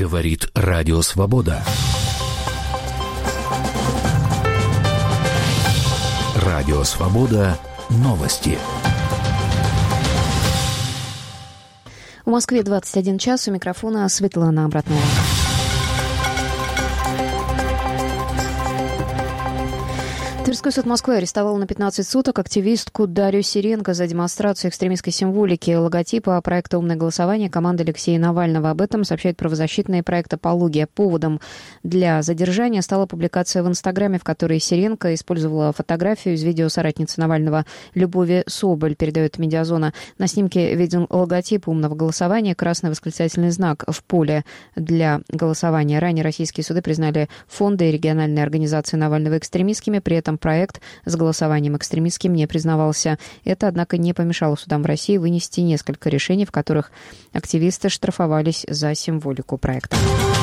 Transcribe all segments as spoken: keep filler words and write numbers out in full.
Говорит Радио Свобода. Радио Свобода. Новости. В Москве двадцать один час. У микрофона Светлана Обратная. Тверской суд Москвы арестовал на пятнадцать суток активистку Дарью Сиренко за демонстрацию экстремистской символики логотипа проекта «Умное голосование» команды Алексея Навального. Об этом сообщают правозащитные проекты «Апология». Поводом для задержания стала публикация в Инстаграме, в которой Сиренко использовала фотографию из видео соратницы Навального Любови Соболь, передает «Медиазона». На снимке виден логотип «Умного голосования», красный восклицательный знак в поле для голосования. Ранее российские суды признали фонды и региональные организации Навального экстремистскими, при этом проект с голосованием экстремистским не признавался. Это, однако, не помешало судам в России вынести несколько решений, в которых активисты штрафовались за символику проекта.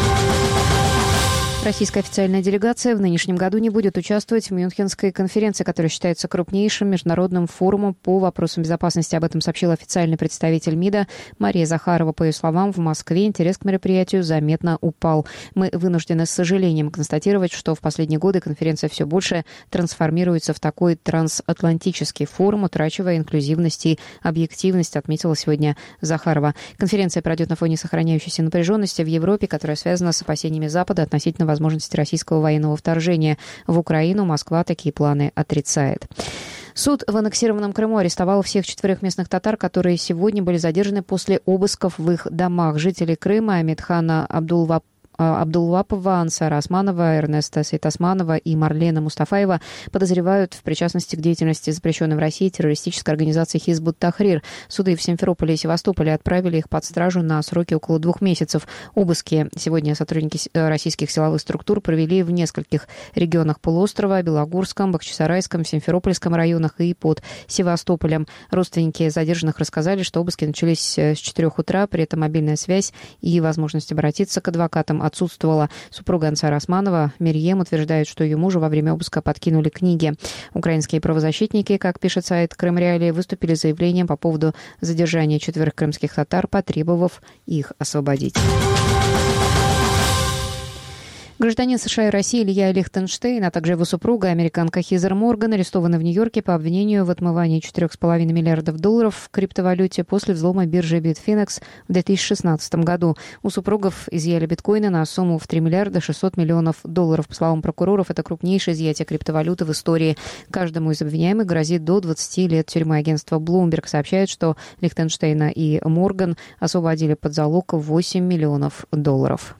Российская официальная делегация в нынешнем году не будет участвовать в Мюнхенской конференции, которая считается крупнейшим международным форумом по вопросам безопасности. Об этом сообщил официальный представитель МИДа Мария Захарова. По ее словам, в Москве интерес к мероприятию заметно упал. Мы вынуждены с сожалением констатировать, что в последние годы конференция все больше трансформируется в такой трансатлантический форум, утрачивая инклюзивность и объективность, отметила сегодня Захарова. Конференция пройдет на фоне сохраняющейся напряженности в Европе, которая связана с опасениями Запада относительно возможности российского военного вторжения в Украину. Москва такие планы отрицает. Суд в аннексированном Крыму арестовал всех четверых местных татар, которые сегодня были задержаны после обысков в их домах. Жители Крыма Амитхана Абдулвапова, Абдулвапова, Ансара Османова, Эрнеста Сейтасманова и Марлена Мустафаева подозревают в причастности к деятельности запрещенной в России террористической организации Хизб ут-Тахрир. Суды в Симферополе и Севастополе отправили их под стражу на сроки около двух месяцев. Обыски сегодня сотрудники российских силовых структур провели в нескольких регионах полуострова: Белогорском, Бахчисарайском, Симферопольском районах и под Севастополем. Родственники задержанных рассказали, что обыски начались с четырех утра, при этом мобильная связь и возможность обратиться к адвокатам отсутствовала. Супруга Ансара Османова, Мерьем, утверждает, что ее мужу во время обыска подкинули книги. Украинские правозащитники, как пишет сайт Крым Реалии, выступили с заявлением по поводу задержания четверых крымских татар, потребовав их освободить. Гражданин США и России Илья Лихтенштейн, а также его супруга, американка Хизер Морган, арестованы в Нью-Йорке по обвинению в отмывании четыре с половиной миллиардов долларов в криптовалюте после взлома биржи Bitfinex в две тысячи шестнадцатом году. У супругов изъяли биткоины на сумму в три миллиарда шестьсот миллионов долларов. По словам прокуроров, это крупнейшее изъятие криптовалюты в истории. Каждому из обвиняемых грозит до двадцати лет тюрьмы. Агентство Bloomberg сообщает, что Лихтенштейна и Морган освободили под залог восемь миллионов долларов.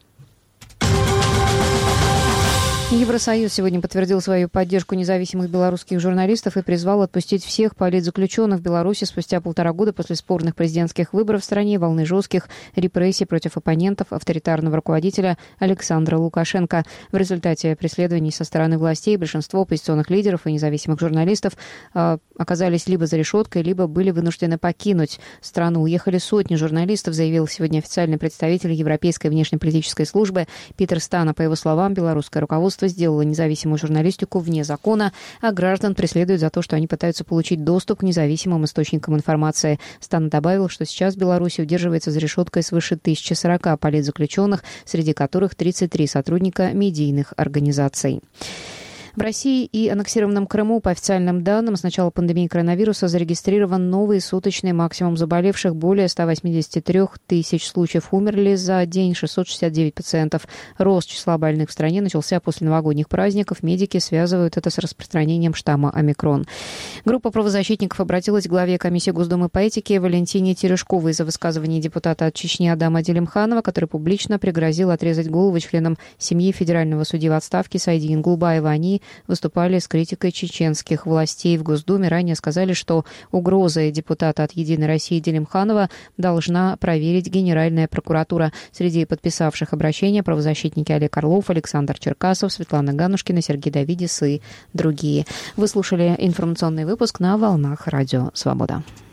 Евросоюз сегодня подтвердил свою поддержку независимых белорусских журналистов и призвал отпустить всех политзаключенных в Беларуси спустя полтора года после спорных президентских выборов в стране, волны жестких репрессий против оппонентов авторитарного руководителя Александра Лукашенко. В результате преследований со стороны властей большинство оппозиционных лидеров и независимых журналистов э, оказались либо за решеткой, либо были вынуждены покинуть страну. Уехали сотни журналистов, заявил сегодня официальный представитель Европейской внешнеполитической службы Питер Стана. По его словам, белорусское руководство сделала независимую журналистику вне закона, а граждан преследуют за то, что они пытаются получить доступ к независимым источникам информации. Стан добавил, что сейчас в Беларуси удерживается за решеткой свыше тысячи сорока политзаключенных, среди которых тридцать три сотрудника медийных организаций. В России и аннексированном Крыму, по официальным данным, с начала пандемии коронавируса зарегистрирован новый суточный максимум заболевших. Более ста восьмидесяти трёх тысяч случаев, умерли за день шестьсот шестьдесят девять пациентов. Рост числа больных в стране начался после новогодних праздников. Медики связывают это с распространением штамма омикрон. Группа правозащитников обратилась к главе комиссии Госдумы по этике Валентине Терешковой из-за высказываний депутата от Чечни Адама Делимханова, который публично пригрозил отрезать голову членам семьи федерального судьи в отставке Сайди Ингулбаева. Они выступали с критикой чеченских властей в Госдуме. Ранее сказали, что угрозы депутата от «Единой России» Делимханова должна проверить Генеральная прокуратура. Среди подписавших обращение правозащитники Олег Орлов, Александр Черкасов, Светлана Ганушкина, Сергей Давидис и другие. Вы слушали информационный выпуск на волнах Радио Свобода.